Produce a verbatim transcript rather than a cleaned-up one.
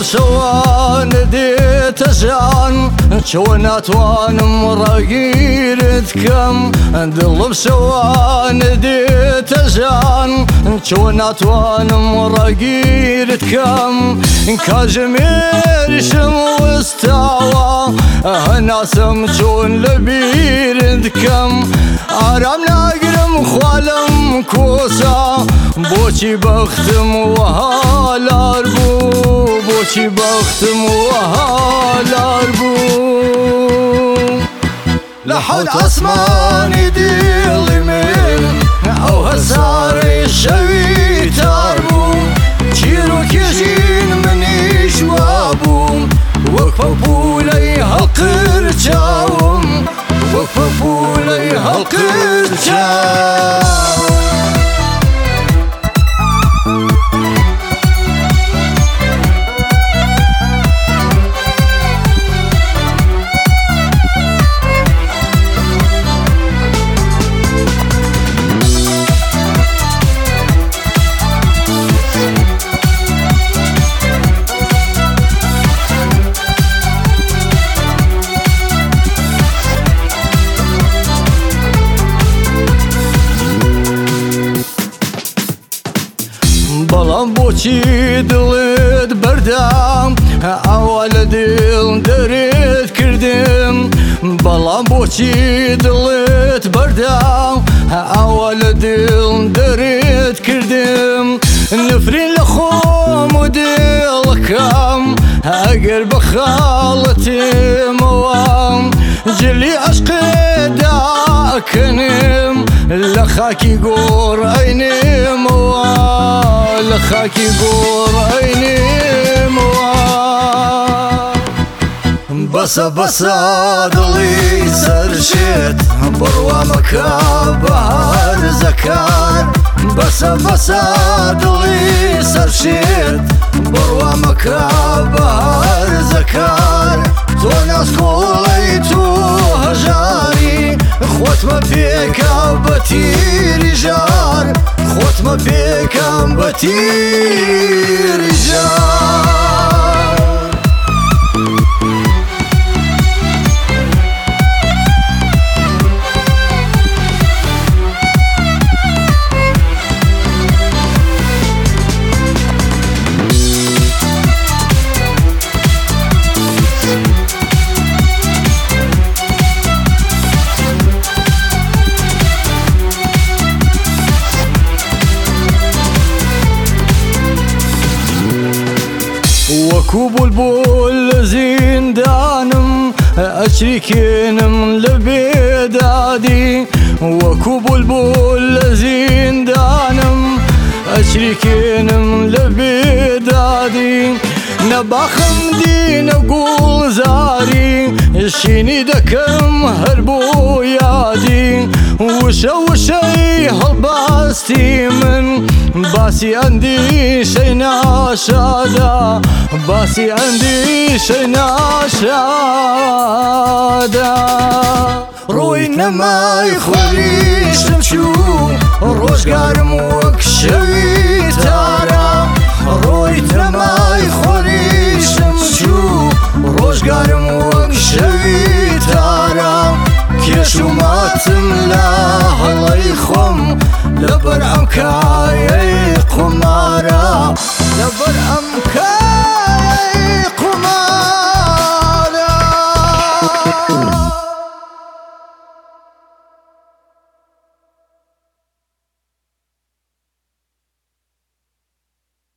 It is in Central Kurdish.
شوان ديت جان شو ناتوان مراقيرت كم دلب شوان ديت جان شو ناتوان مراقيرت كم كاجمير شم واستوى هنا سمجون لبيرت كم آرام ناقرم خوالم كوسا بوچی بختم وهالار بو بوچی بختم وهالار بو لحد اسمانی دیلی من او هساری شوی تار بو چیرو کشین منی شوابو وقفا بولی هلقر چاوم وقفا بولی هلقر چاوم بەڵام بۆچی دڵت بەردام ئاوا لە دڵ دەرێت کردم بەڵام بۆچی دڵت بەردام ئاوا لە دڵ دەرێت کردم نفرین لە خۆم و دڵەکەم ئەگەر بە خاڵەتێمەوە جلی عەشقێدا ئەکەنم لە خاکی گۆڕ ئەینێمەوە لە خاکی گۆڕ ئەینێمەوە بەسە بەسە دڵی سەرشێت بڕوا مەکە بەهار زەکار بەسە بەسە دڵی سەرشێت بڕوا مەکە بەهار زەکار تۆ ناسکۆڵەی تو هەژاری خۆتمە پێکەم بە تیری ژار خۆتمە پێکەم بە تیری ژار وەکو بولبول لە زیندانم ئەچریکێنم لە بێدادی وەکو بولبول لە زیندانم ئەچریکێنم لە بێدادی نەباخم دینە گوڵزاری شینی دەکەم هەر بۆ یادی وشە وشەی هەڵباستی من باسی ئەندیشەی ناشادا باسی ئەندیشەی ناشادا ڕووی نەمای خۆریشم چوو ڕۆژگارم وەک شەوی تارە ڕۆی نەمای خۆریشم چوو ڕۆژگارم وەک شەوی تارە کێش و ماتم لە هەڵەی خۆم لەبەر ئەم کار